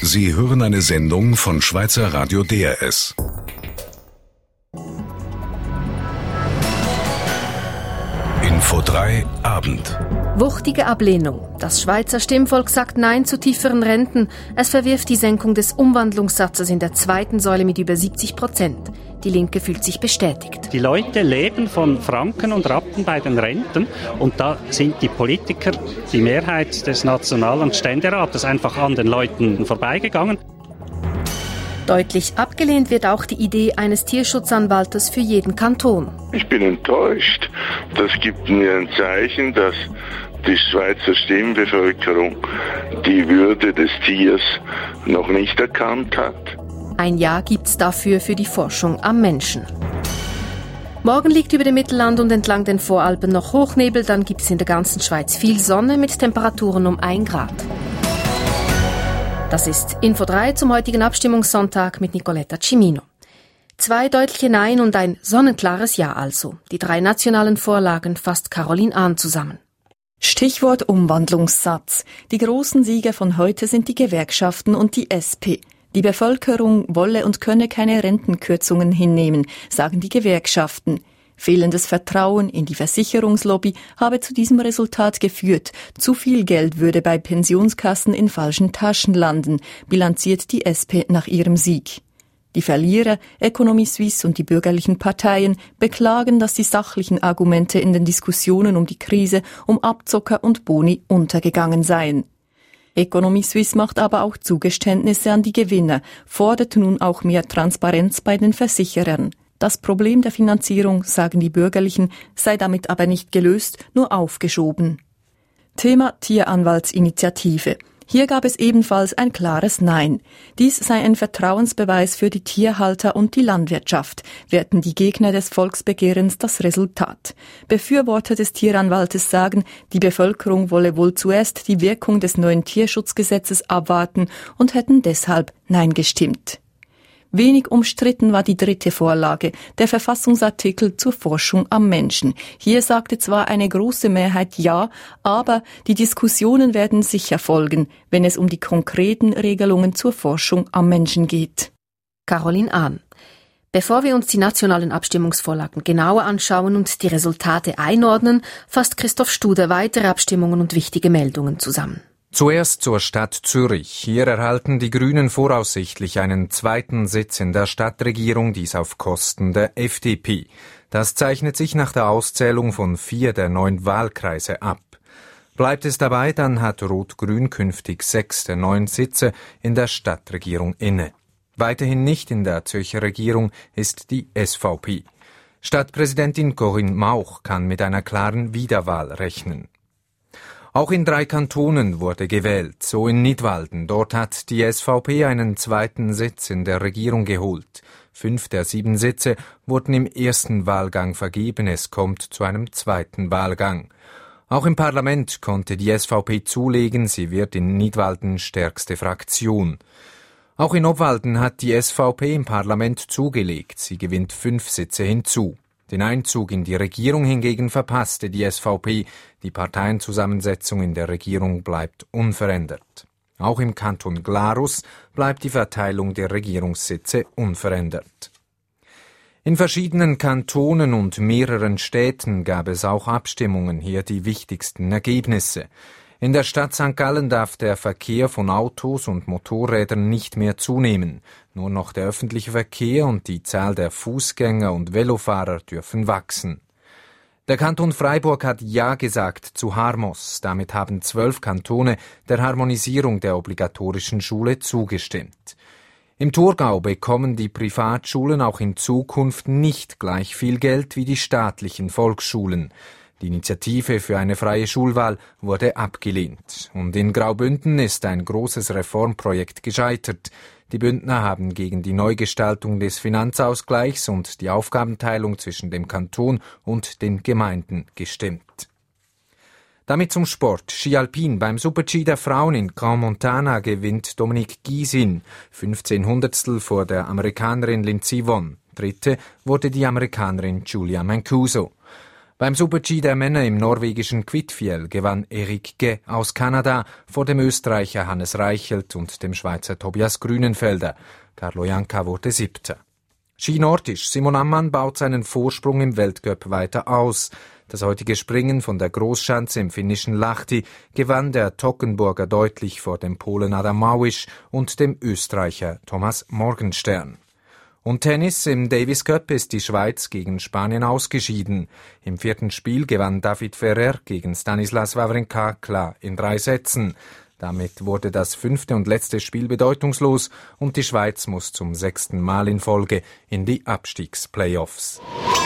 Sie hören eine Sendung von Schweizer Radio DRS. Info 3 Abend. Wuchtige Ablehnung. Das Schweizer Stimmvolk sagt Nein zu tieferen Renten. Es verwirft die Senkung des Umwandlungssatzes in der zweiten Säule mit über 70%. Die Linke fühlt sich bestätigt. Die Leute leben von Franken und Rappen bei den Renten und da sind die Politiker, die Mehrheit des National- und Ständerates einfach an den Leuten vorbeigegangen. Deutlich abgelehnt wird auch die Idee eines Tierschutzanwaltes für jeden Kanton. Ich bin enttäuscht. Das gibt mir ein Zeichen, dass die Schweizer Stimmbevölkerung die Würde des Tiers noch nicht erkannt hat. Ein Ja gibt's dafür für die Forschung am Menschen. Morgen liegt über dem Mittelland und entlang den Voralpen noch Hochnebel, dann gibt's in der ganzen Schweiz viel Sonne mit Temperaturen um 1 Grad. Das ist Info 3 zum heutigen Abstimmungssonntag mit Nicoletta Cimino. 2 deutliche Nein und ein sonnenklares Ja also. Die 3 nationalen Vorlagen fasst Caroline Ahn zusammen. Stichwort Umwandlungssatz. Die großen Sieger von heute sind die Gewerkschaften und die SP. Die Bevölkerung wolle und könne keine Rentenkürzungen hinnehmen, sagen die Gewerkschaften. Fehlendes Vertrauen in die Versicherungslobby habe zu diesem Resultat geführt. Zu viel Geld würde bei Pensionskassen in falschen Taschen landen, bilanziert die SP nach ihrem Sieg. Die Verlierer, Economy Suisse und die bürgerlichen Parteien, beklagen, dass die sachlichen Argumente in den Diskussionen um die Krise, um Abzocker und Boni untergegangen seien. Economy Suisse macht aber auch Zugeständnisse an die Gewinner, fordert nun auch mehr Transparenz bei den Versicherern. Das Problem der Finanzierung, sagen die Bürgerlichen, sei damit aber nicht gelöst, nur aufgeschoben. Thema Tieranwaltsinitiative. Hier gab es ebenfalls ein klares Nein. Dies sei ein Vertrauensbeweis für die Tierhalter und die Landwirtschaft, werten die Gegner des Volksbegehrens das Resultat. Befürworter des Tieranwaltes sagen, die Bevölkerung wolle wohl zuerst die Wirkung des neuen Tierschutzgesetzes abwarten und hätten deshalb Nein gestimmt. Wenig umstritten war die 3. Vorlage, der Verfassungsartikel zur Forschung am Menschen. Hier sagte zwar eine große Mehrheit Ja, aber die Diskussionen werden sicher folgen, wenn es um die konkreten Regelungen zur Forschung am Menschen geht. Caroline Ahn. Bevor wir uns die nationalen Abstimmungsvorlagen genauer anschauen und die Resultate einordnen, fasst Christoph Studer weitere Abstimmungen und wichtige Meldungen zusammen. Zuerst zur Stadt Zürich. Hier erhalten die Grünen voraussichtlich einen 2. Sitz in der Stadtregierung, dies auf Kosten der FDP. Das zeichnet sich nach der Auszählung von 4 der 9 Wahlkreise ab. Bleibt es dabei, dann hat Rot-Grün künftig 6 der 9 Sitze in der Stadtregierung inne. Weiterhin nicht in der Zürcher Regierung ist die SVP. Stadtpräsidentin Corinne Mauch kann mit einer klaren Wiederwahl rechnen. Auch in 3 Kantonen wurde gewählt, so in Nidwalden. Dort hat die SVP einen 2. Sitz in der Regierung geholt. 5 der 7 Sitze wurden im ersten Wahlgang vergeben, es kommt zu einem zweiten Wahlgang. Auch im Parlament konnte die SVP zulegen, sie wird in Nidwalden stärkste Fraktion. Auch in Obwalden hat die SVP im Parlament zugelegt, sie gewinnt 5 Sitze hinzu. Den Einzug in die Regierung hingegen verpasste die SVP. Die Parteienzusammensetzung in der Regierung bleibt unverändert. Auch im Kanton Glarus bleibt die Verteilung der Regierungssitze unverändert. In verschiedenen Kantonen und mehreren Städten gab es auch Abstimmungen, hier die wichtigsten Ergebnisse. In der Stadt St. Gallen darf der Verkehr von Autos und Motorrädern nicht mehr zunehmen. Nur noch der öffentliche Verkehr und die Zahl der Fußgänger und Velofahrer dürfen wachsen. Der Kanton Freiburg hat Ja gesagt zu Harmos. Damit haben 12 Kantone der Harmonisierung der obligatorischen Schule zugestimmt. Im Thurgau bekommen die Privatschulen auch in Zukunft nicht gleich viel Geld wie die staatlichen Volksschulen. Die Initiative für eine freie Schulwahl wurde abgelehnt. Und in Graubünden ist ein großes Reformprojekt gescheitert. Die Bündner haben gegen die Neugestaltung des Finanzausgleichs und die Aufgabenteilung zwischen dem Kanton und den Gemeinden gestimmt. Damit zum Sport. Ski Alpin. Beim Super-G der Frauen in Grand Montana gewinnt Dominique Gysin 15 Hundertstel vor der Amerikanerin Lindsey Vonn. Dritte wurde die Amerikanerin Julia Mancuso. Beim Super-G der Männer im norwegischen Kvitfjell gewann Erik Ge aus Kanada vor dem Österreicher Hannes Reichelt und dem Schweizer Tobias Grünenfelder. Carlo Janka wurde 7. Ski nordisch. Simon Ammann baut seinen Vorsprung im Weltcup weiter aus. Das heutige Springen von der Großschanze im finnischen Lahti gewann der Toggenburger deutlich vor dem Polen Adam Małysz und dem Österreicher Thomas Morgenstern. Und Tennis: im Davis Cup ist die Schweiz gegen Spanien ausgeschieden. Im 4. Spiel gewann David Ferrer gegen Stanislas Wawrinka klar in 3 Sätzen. Damit wurde das 5. und letzte Spiel bedeutungslos und die Schweiz muss zum 6. Mal in Folge in die Abstiegsplayoffs.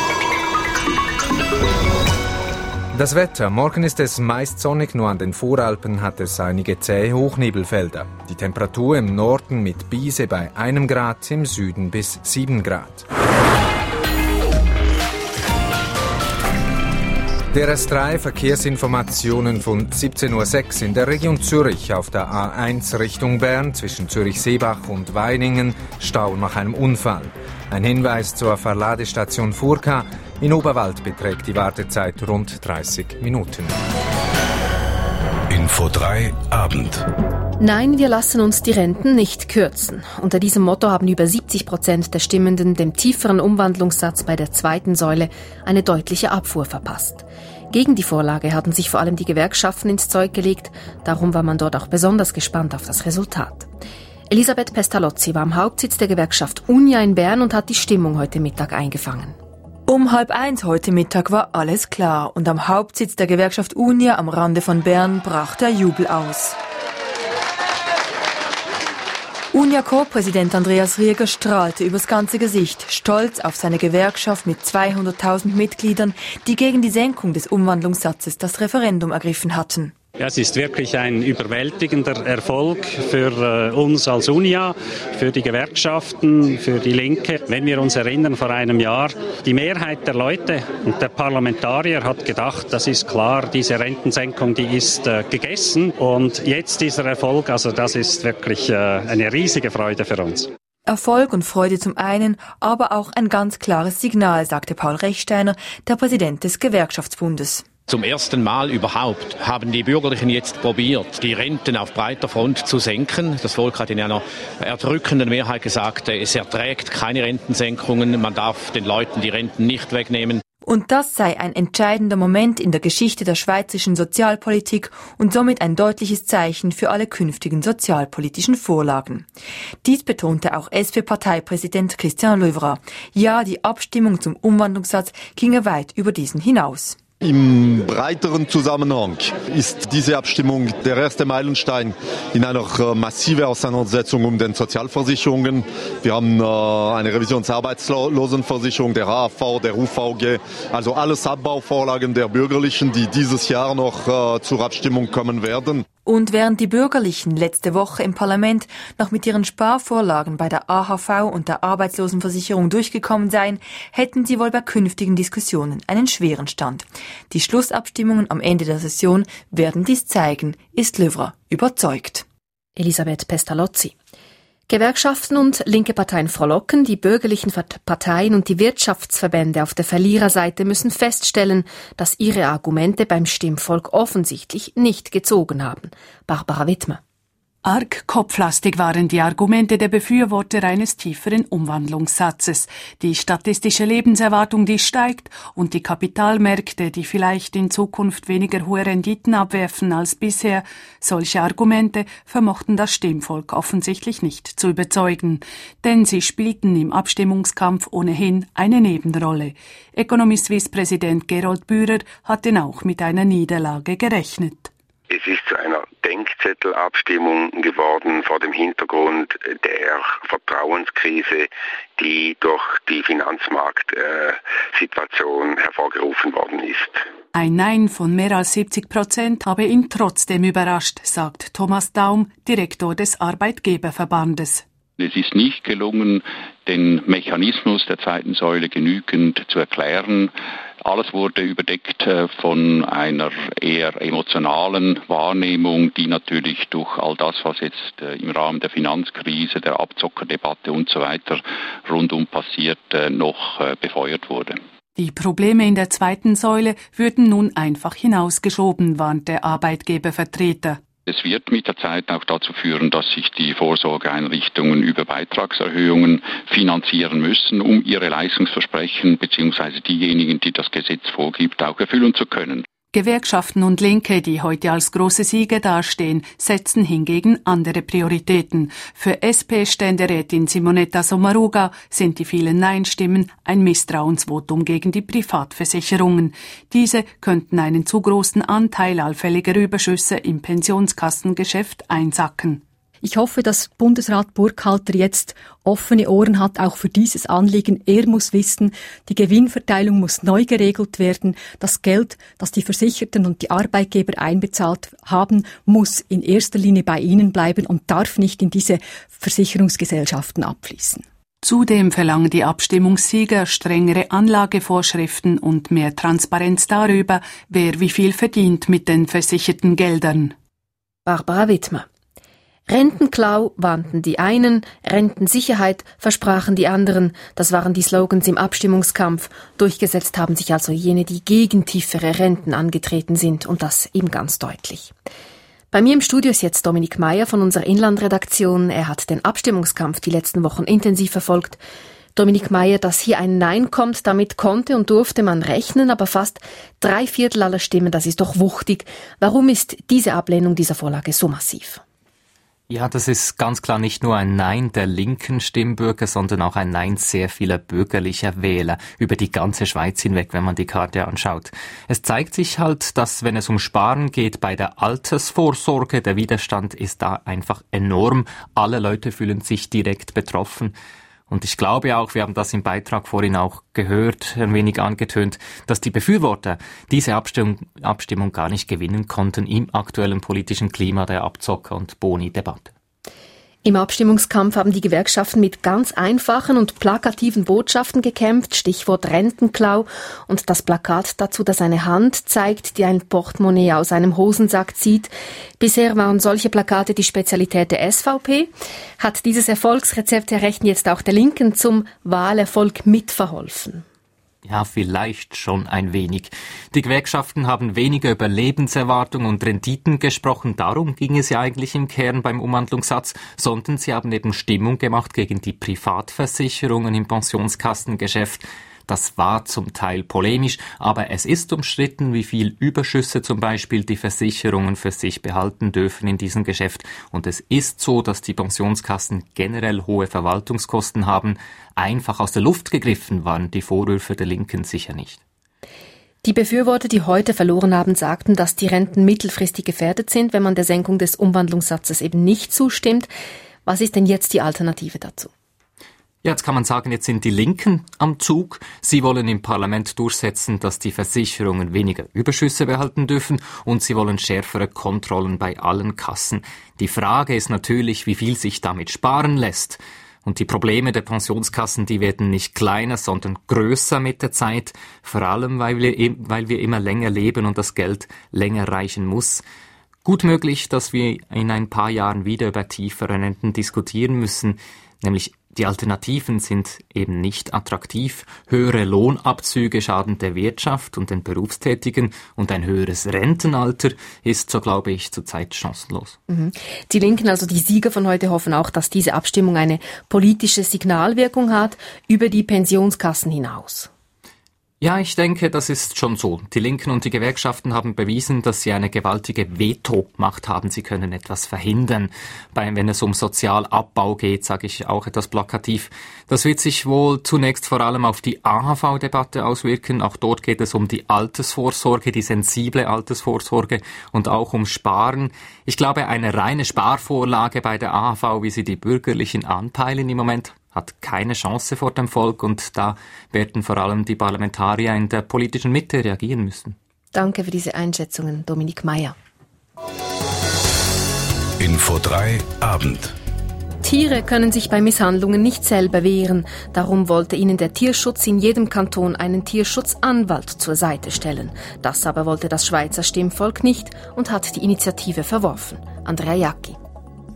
Das Wetter. Morgen ist es meist sonnig, nur an den Voralpen hat es einige zähe Hochnebelfelder. Die Temperatur im Norden mit Biese bei 1 Grad, im Süden bis 7 Grad. DRS3 Verkehrsinformationen von 17.06 Uhr in der Region Zürich auf der A1 Richtung Bern zwischen Zürich-Seebach und Weiningen Stau nach einem Unfall. Ein Hinweis zur Verladestation Furka. In Oberwald beträgt die Wartezeit rund 30 Minuten. Info 3 Abend. Nein, wir lassen uns die Renten nicht kürzen. Unter diesem Motto haben über 70% der Stimmenden dem tieferen Umwandlungssatz bei der zweiten Säule eine deutliche Abfuhr verpasst. Gegen die Vorlage hatten sich vor allem die Gewerkschaften ins Zeug gelegt. Darum war man dort auch besonders gespannt auf das Resultat. Elisabeth Pestalozzi war am Hauptsitz der Gewerkschaft Unia in Bern und hat die Stimmung heute Mittag eingefangen. Um 12:30 heute Mittag war alles klar und am Hauptsitz der Gewerkschaft Unia am Rande von Bern brach der Jubel aus. Unia-Co-Präsident Andreas Rieger strahlte übers ganze Gesicht, stolz auf seine Gewerkschaft mit 200.000 Mitgliedern, die gegen die Senkung des Umwandlungssatzes das Referendum ergriffen hatten. Ja, es ist wirklich ein überwältigender Erfolg für uns als Unia, für die Gewerkschaften, für die Linke. Wenn wir uns erinnern, vor einem Jahr, die Mehrheit der Leute und der Parlamentarier hat gedacht, das ist klar, diese Rentensenkung, die ist gegessen. Und jetzt dieser Erfolg, also das ist wirklich eine riesige Freude für uns. Erfolg und Freude zum einen, aber auch ein ganz klares Signal, sagte Paul Rechsteiner, der Präsident des Gewerkschaftsbundes. Zum ersten Mal überhaupt haben die Bürgerlichen jetzt probiert, die Renten auf breiter Front zu senken. Das Volk hat in einer erdrückenden Mehrheit gesagt, es erträgt keine Rentensenkungen, man darf den Leuten die Renten nicht wegnehmen. Und das sei ein entscheidender Moment in der Geschichte der schweizerischen Sozialpolitik und somit ein deutliches Zeichen für alle künftigen sozialpolitischen Vorlagen. Dies betonte auch SP-Parteipräsident Christian Löwra. Ja, die Abstimmung zum Umwandlungssatz ginge weit über diesen hinaus. Im breiteren Zusammenhang ist diese Abstimmung der erste Meilenstein in einer massiven Auseinandersetzung um den Sozialversicherungen. Wir haben eine Revision zur Arbeitslosenversicherung, der AHV, der UVG, also alles Abbauvorlagen der Bürgerlichen, die dieses Jahr noch zur Abstimmung kommen werden. Und während die Bürgerlichen letzte Woche im Parlament noch mit ihren Sparvorlagen bei der AHV und der Arbeitslosenversicherung durchgekommen seien, hätten sie wohl bei künftigen Diskussionen einen schweren Stand. Die Schlussabstimmungen am Ende der Session werden dies zeigen, ist Löwra überzeugt. Elisabeth Pestalozzi. Gewerkschaften und linke Parteien frohlocken, die bürgerlichen Parteien und die Wirtschaftsverbände auf der Verliererseite müssen feststellen, dass ihre Argumente beim Stimmvolk offensichtlich nicht gezogen haben. Barbara Wittmer. Arg kopflastig waren die Argumente der Befürworter eines tieferen Umwandlungssatzes. Die statistische Lebenserwartung, die steigt, und die Kapitalmärkte, die vielleicht in Zukunft weniger hohe Renditen abwerfen als bisher. Solche Argumente vermochten das Stimmvolk offensichtlich nicht zu überzeugen. Denn sie spielten im Abstimmungskampf ohnehin eine Nebenrolle. Ökonomie-Suisse-Präsident Gerold Bührer hat denn auch mit einer Niederlage gerechnet. Es ist zu einer Denkzettelabstimmung geworden vor dem Hintergrund der Vertrauenskrise, die durch die Finanzmarktsituation hervorgerufen worden ist. Ein Nein von mehr als 70% habe ihn trotzdem überrascht, sagt Thomas Daum, Direktor des Arbeitgeberverbandes. Es ist nicht gelungen, den Mechanismus der zweiten Säule genügend zu erklären. Alles wurde überdeckt von einer eher emotionalen Wahrnehmung, die natürlich durch all das, was jetzt im Rahmen der Finanzkrise, der Abzockerdebatte und so weiter rundum passiert, noch befeuert wurde. Die Probleme in der zweiten Säule würden nun einfach hinausgeschoben, warnt der Arbeitgebervertreter. Es wird mit der Zeit auch dazu führen, dass sich die Vorsorgeeinrichtungen über Beitragserhöhungen finanzieren müssen, um ihre Leistungsversprechen bzw. diejenigen, die das Gesetz vorgibt, auch erfüllen zu können. Gewerkschaften und Linke, die heute als große Sieger dastehen, setzen hingegen andere Prioritäten. Für SP-Ständerätin Simonetta Sommaruga sind die vielen Nein-Stimmen ein Misstrauensvotum gegen die Privatversicherungen. Diese könnten einen zu großen Anteil allfälliger Überschüsse im Pensionskassengeschäft einsacken. Ich hoffe, dass Bundesrat Burkhalter jetzt offene Ohren hat, auch für dieses Anliegen. Er muss wissen, die Gewinnverteilung muss neu geregelt werden. Das Geld, das die Versicherten und die Arbeitgeber einbezahlt haben, muss in erster Linie bei ihnen bleiben und darf nicht in diese Versicherungsgesellschaften abfließen. Zudem verlangen die Abstimmungssieger strengere Anlagevorschriften und mehr Transparenz darüber, wer wie viel verdient mit den versicherten Geldern. Barbara Wittmer. Rentenklau warnten die einen, Rentensicherheit versprachen die anderen. Das waren die Slogans im Abstimmungskampf. Durchgesetzt haben sich also jene, die gegen tiefere Renten angetreten sind, und das eben ganz deutlich. Bei mir im Studio ist jetzt Dominik Meier von unserer Inlandredaktion. Er hat den Abstimmungskampf die letzten Wochen intensiv verfolgt. Dominik Meier, dass hier ein Nein kommt, damit konnte und durfte man rechnen, aber fast 3/4 aller Stimmen, das ist doch wuchtig. Warum ist diese Ablehnung dieser Vorlage so massiv? Ja, das ist ganz klar nicht nur ein Nein der linken Stimmbürger, sondern auch ein Nein sehr vieler bürgerlicher Wähler über die ganze Schweiz hinweg, wenn man die Karte anschaut. Es zeigt sich halt, dass wenn es um Sparen geht bei der Altersvorsorge, der Widerstand ist da einfach enorm. Alle Leute fühlen sich direkt betroffen. Und ich glaube auch, wir haben das im Beitrag vorhin auch gehört, ein wenig angetönt, dass die Befürworter diese Abstimmung gar nicht gewinnen konnten im aktuellen politischen Klima der Abzocker- und Boni-Debatte. Im Abstimmungskampf haben die Gewerkschaften mit ganz einfachen und plakativen Botschaften gekämpft, Stichwort Rentenklau und das Plakat dazu, das eine Hand zeigt, die ein Portemonnaie aus einem Hosensack zieht. Bisher waren solche Plakate die Spezialität der SVP. Hat dieses Erfolgsrezept der Rechten jetzt auch der Linken zum Wahlerfolg mitverholfen? Ja, vielleicht schon ein wenig. Die Gewerkschaften haben weniger über Lebenserwartung und Renditen gesprochen, darum ging es ja eigentlich im Kern beim Umwandlungssatz, sondern sie haben eben Stimmung gemacht gegen die Privatversicherungen im Pensionskassengeschäft. Das war zum Teil polemisch, aber es ist umstritten, wie viel Überschüsse zum Beispiel die Versicherungen für sich behalten dürfen in diesem Geschäft. Und es ist so, dass die Pensionskassen generell hohe Verwaltungskosten haben. Einfach aus der Luft gegriffen waren die Vorwürfe der Linken sicher nicht. Die Befürworter, die heute verloren haben, sagten, dass die Renten mittelfristig gefährdet sind, wenn man der Senkung des Umwandlungssatzes eben nicht zustimmt. Was ist denn jetzt die Alternative dazu? Ja, jetzt kann man sagen, jetzt sind die Linken am Zug. Sie wollen im Parlament durchsetzen, dass die Versicherungen weniger Überschüsse behalten dürfen und sie wollen schärfere Kontrollen bei allen Kassen. Die Frage ist natürlich, wie viel sich damit sparen lässt. Und die Probleme der Pensionskassen, die werden nicht kleiner, sondern größer mit der Zeit. Vor allem, weil wir immer länger leben und das Geld länger reichen muss. Gut möglich, dass wir in ein paar Jahren wieder über tiefere Renten diskutieren müssen, nämlich die Alternativen sind eben nicht attraktiv. Höhere Lohnabzüge schaden der Wirtschaft und den Berufstätigen und ein höheres Rentenalter ist, so glaube ich, zurzeit chancenlos. Die Linken, also die Sieger von heute, hoffen auch, dass diese Abstimmung eine politische Signalwirkung hat über die Pensionskassen hinaus. Ja, ich denke, das ist schon so. Die Linken und die Gewerkschaften haben bewiesen, dass sie eine gewaltige Vetomacht haben. Sie können etwas verhindern. Wenn es um Sozialabbau geht, sage ich auch etwas plakativ. Das wird sich wohl zunächst vor allem auf die AHV-Debatte auswirken. Auch dort geht es um die Altersvorsorge, die sensible Altersvorsorge und auch um Sparen. Ich glaube, eine reine Sparvorlage bei der AHV, wie sie die Bürgerlichen anpeilen im Moment, hat keine Chance vor dem Volk und da werden vor allem die Parlamentarier in der politischen Mitte reagieren müssen. Danke für diese Einschätzungen, Dominik Meier. Info 3 Abend. Tiere können sich bei Misshandlungen nicht selber wehren. Darum wollte ihnen der Tierschutz in jedem Kanton einen Tierschutzanwalt zur Seite stellen. Das aber wollte das Schweizer Stimmvolk nicht und hat die Initiative verworfen. Andrea Jacki.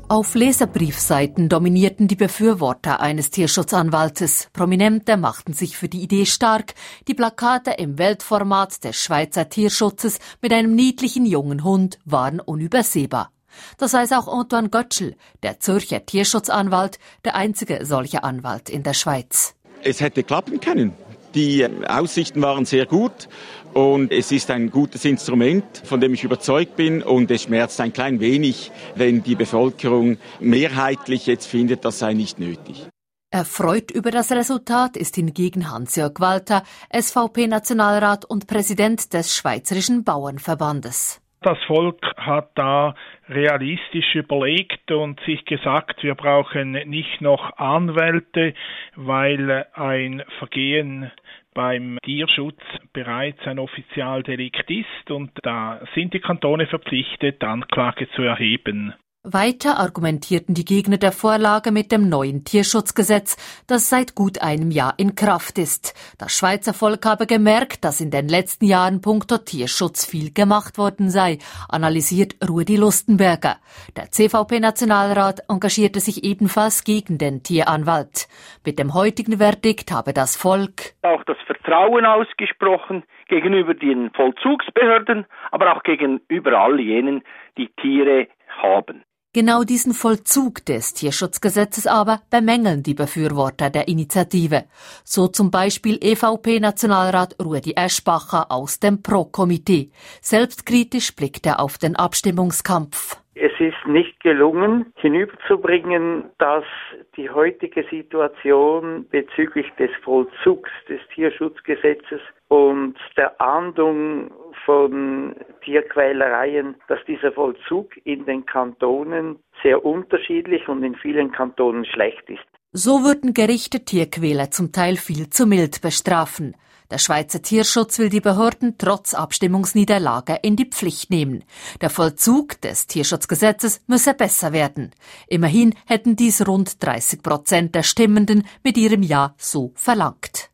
Auf Leserbriefseiten dominierten die Befürworter eines Tierschutzanwaltes. Prominente machten sich für die Idee stark. Die Plakate im Weltformat des Schweizer Tierschutzes mit einem niedlichen jungen Hund waren unübersehbar. Das weiß auch Antoine Götschel, der Zürcher Tierschutzanwalt, der einzige solche Anwalt in der Schweiz. Es hätte klappen können. Die Aussichten waren sehr gut. Und es ist ein gutes Instrument, von dem ich überzeugt bin. Und es schmerzt ein klein wenig, wenn die Bevölkerung mehrheitlich jetzt findet, das sei nicht nötig. Erfreut über das Resultat ist hingegen Hans-Jörg Walter, SVP-Nationalrat und Präsident des Schweizerischen Bauernverbandes. Das Volk hat da realistisch überlegt und sich gesagt, wir brauchen nicht noch Anwälte, weil ein Vergehen beim Tierschutz bereits ein Offizialdelikt ist und da sind die Kantone verpflichtet, Anklage zu erheben. Weiter argumentierten die Gegner der Vorlage mit dem neuen Tierschutzgesetz, das seit gut einem Jahr in Kraft ist. Das Schweizer Volk habe gemerkt, dass in den letzten Jahren punkto Tierschutz viel gemacht worden sei, analysiert Rudi Lustenberger. Der CVP-Nationalrat engagierte sich ebenfalls gegen den Tieranwalt. Mit dem heutigen Verdikt habe das Volk auch das Vertrauen ausgesprochen gegenüber den Vollzugsbehörden, aber auch gegenüber all jenen, die Tiere haben. Genau diesen Vollzug des Tierschutzgesetzes aber bemängeln die Befürworter der Initiative. So zum Beispiel EVP-Nationalrat Rudi Eschbacher aus dem Pro-Komitee. Selbstkritisch blickt er auf den Abstimmungskampf. Es ist nicht gelungen, hinüberzubringen, dass die heutige Situation bezüglich des Vollzugs des Tierschutzgesetzes und der Ahndung von Tierquälereien, dass dieser Vollzug in den Kantonen sehr unterschiedlich und in vielen Kantonen schlecht ist. So würden Gerichte Tierquäler zum Teil viel zu mild bestrafen. Der Schweizer Tierschutz will die Behörden trotz Abstimmungsniederlage in die Pflicht nehmen. Der Vollzug des Tierschutzgesetzes müsse besser werden. Immerhin hätten dies rund 30% der Stimmenden mit ihrem Ja so verlangt.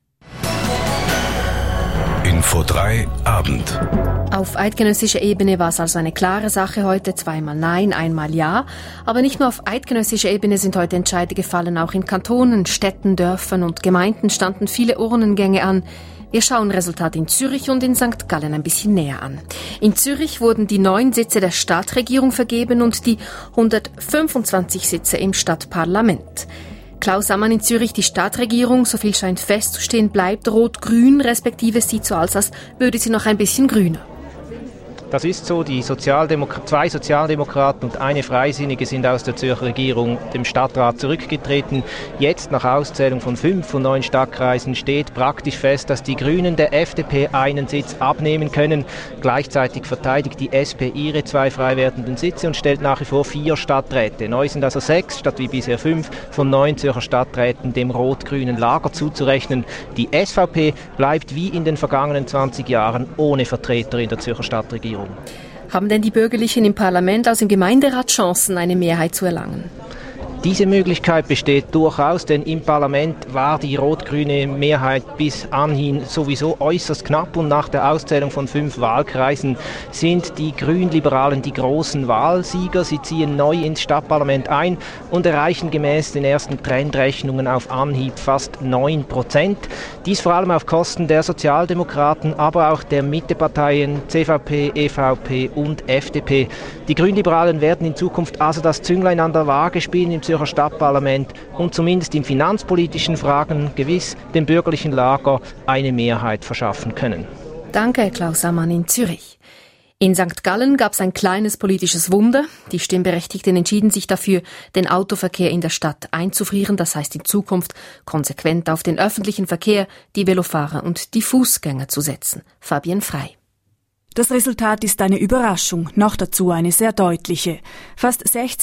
Info 3 Abend. Auf eidgenössischer Ebene war es also eine klare Sache heute, zweimal Nein, einmal Ja. Aber nicht nur auf eidgenössischer Ebene sind heute Entscheide gefallen, auch in Kantonen, Städten, Dörfern und Gemeinden standen viele Urnengänge an. Wir schauen Resultate in Zürich und in St. Gallen ein bisschen näher an. In Zürich wurden die 9 Sitze der Stadtregierung vergeben und die 125 Sitze im Stadtparlament. Klaus Ammann in Zürich, die Stadtregierung, so viel scheint festzustehen, bleibt rot-grün, respektive sieht so aus, als würde sie noch ein bisschen grüner. Das ist so. Die zwei Sozialdemokraten und eine Freisinnige sind aus der Zürcher Regierung dem Stadtrat zurückgetreten. Jetzt, nach Auszählung von 5 von 9 Stadtkreisen, steht praktisch fest, dass die Grünen der FDP einen Sitz abnehmen können. Gleichzeitig verteidigt die SP ihre 2 frei werdenden Sitze und stellt nach wie vor 4 Stadträte. Neu sind also 6 statt wie bisher 5 von 9 Zürcher Stadträten dem rot-grünen Lager zuzurechnen. Die SVP bleibt wie in den vergangenen 20 Jahren ohne Vertreter in der Zürcher Stadtregierung. Haben denn die Bürgerlichen im Parlament, also im Gemeinderat, Chancen, eine Mehrheit zu erlangen? Diese Möglichkeit besteht durchaus, denn im Parlament war die rot-grüne Mehrheit bis anhin sowieso äußerst knapp und nach der Auszählung von 5 Wahlkreisen sind die Grünliberalen die großen Wahlsieger. Sie ziehen neu ins Stadtparlament ein und erreichen gemäß den ersten Trendrechnungen auf Anhieb fast 9%. Dies vor allem auf Kosten der Sozialdemokraten, aber auch der Mitteparteien CVP, EVP und FDP. Die Grünliberalen werden in Zukunft also das Zünglein an der Waage spielen im Zürcher Stadtparlament und zumindest in finanzpolitischen Fragen gewiss dem bürgerlichen Lager eine Mehrheit verschaffen können. Danke, Klaus Ammann in Zürich. In St. Gallen gab es ein kleines politisches Wunder. Die Stimmberechtigten entschieden sich dafür, den Autoverkehr in der Stadt einzufrieren, das heißt in Zukunft konsequent auf den öffentlichen Verkehr, die Velofahrer und die Fußgänger zu setzen. Fabienne Frei. Das Resultat ist eine Überraschung, noch dazu eine sehr deutliche. Fast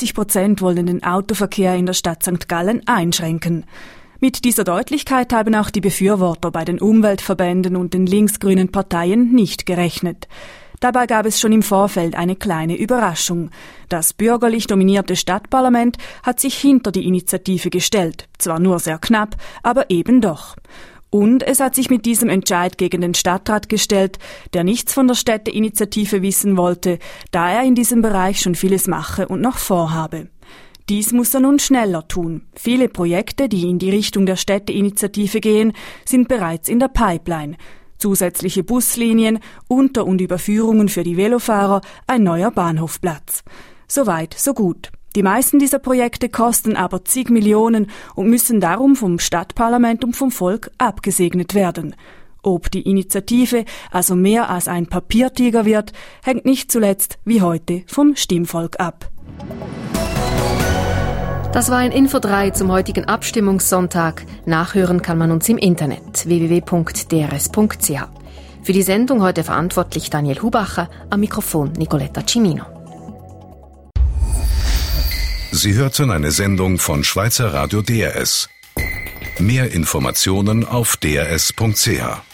60% wollen den Autoverkehr in der Stadt St. Gallen einschränken. Mit dieser Deutlichkeit haben auch die Befürworter bei den Umweltverbänden und den linksgrünen Parteien nicht gerechnet. Dabei gab es schon im Vorfeld eine kleine Überraschung. Das bürgerlich dominierte Stadtparlament hat sich hinter die Initiative gestellt. Zwar nur sehr knapp, aber eben doch. Und es hat sich mit diesem Entscheid gegen den Stadtrat gestellt, der nichts von der Städteinitiative wissen wollte, da er in diesem Bereich schon vieles mache und noch vorhabe. Dies muss er nun schneller tun. Viele Projekte, die in die Richtung der Städteinitiative gehen, sind bereits in der Pipeline. Zusätzliche Buslinien, Unter- und Überführungen für die Velofahrer, ein neuer Bahnhofplatz. Soweit, so gut. Die meisten dieser Projekte kosten aber zig Millionen und müssen darum vom Stadtparlament und vom Volk abgesegnet werden. Ob die Initiative also mehr als ein Papiertiger wird, hängt nicht zuletzt, wie heute, vom Stimmvolk ab. Das war ein Info 3 zum heutigen Abstimmungssonntag. Nachhören kann man uns im Internet www.drs.ch. Für die Sendung heute verantwortlich Daniel Hubacher, am Mikrofon Nicoletta Cimino. Sie hörten eine Sendung von Schweizer Radio DRS. Mehr Informationen auf drs.ch.